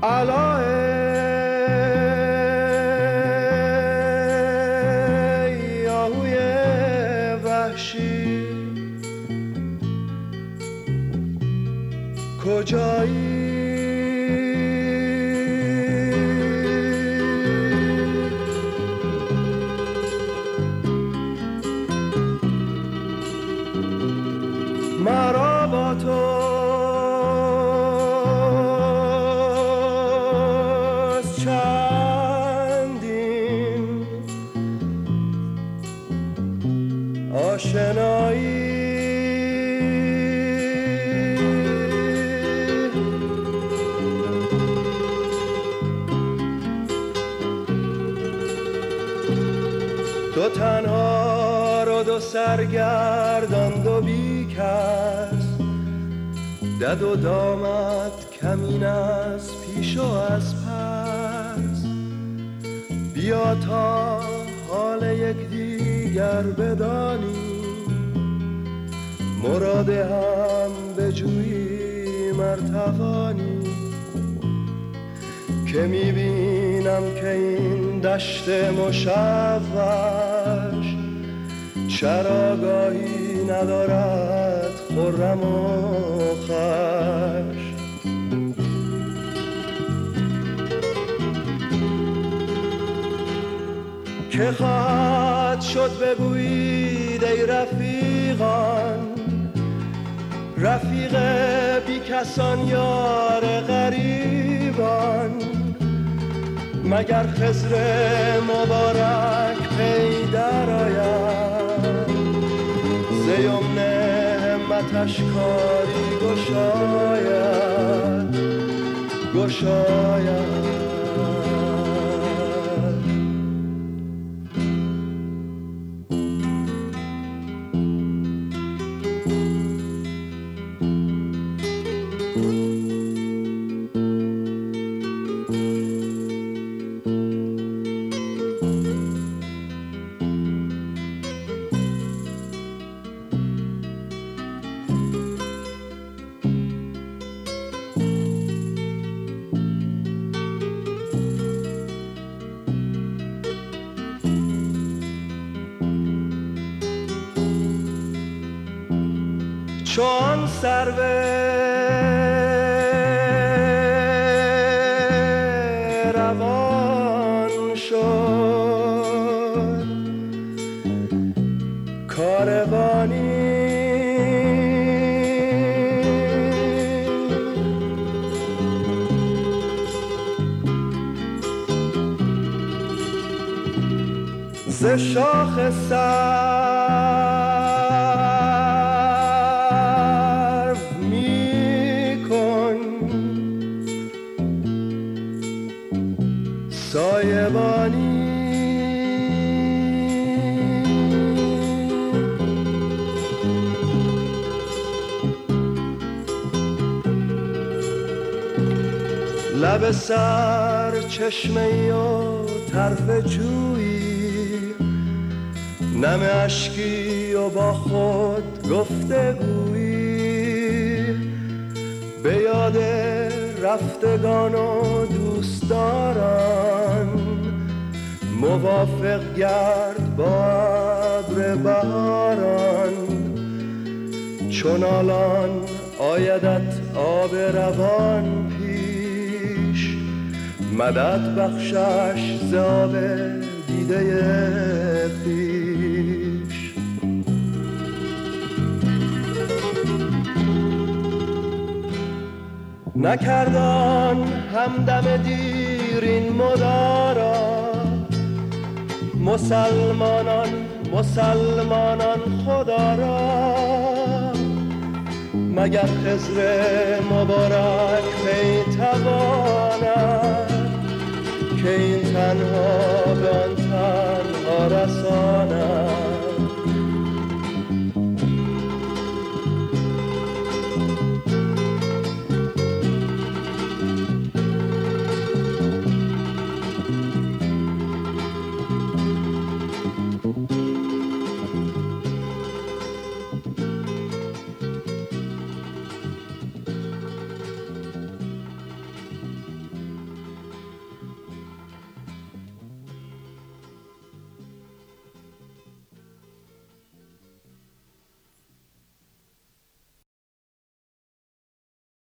علای آهوی وحشی کجایی؟ مرا با توست چندین آشنایی، دو تنها رو دو سرگردان دو بیکس، دد و دامت کمین از پیش و از پس، بیا تا حال یک دیگر بدانی، مراد هم بجویی مرتوانی، که میبینم که این دشت مشوش چراگاهی ندارد خرم و خوش. که خواهد شد بگویید ای رفیقان، رفیق بی کسان یار غریبان، مگر خضر مبارک پی در آید، ز یمن همتش کاری گشاید گشاید. چون سرو روان شد کاروانی، ز شاخ سایبانی، لب سر چشمه و طرف جویی، نم اشکی و با خود گفتگویی، به یاد رفتگان و دوستداران، موافق گرد با ابر بهاران، چون الان آیدت آب روان پیش، مدد بخشش ز آب دیده خویش. نکردان همدم دیر این مدارا، مسلمانان خدا را، مگر خضر مبارک پی تواند، که این تنها به آن تنها رساند.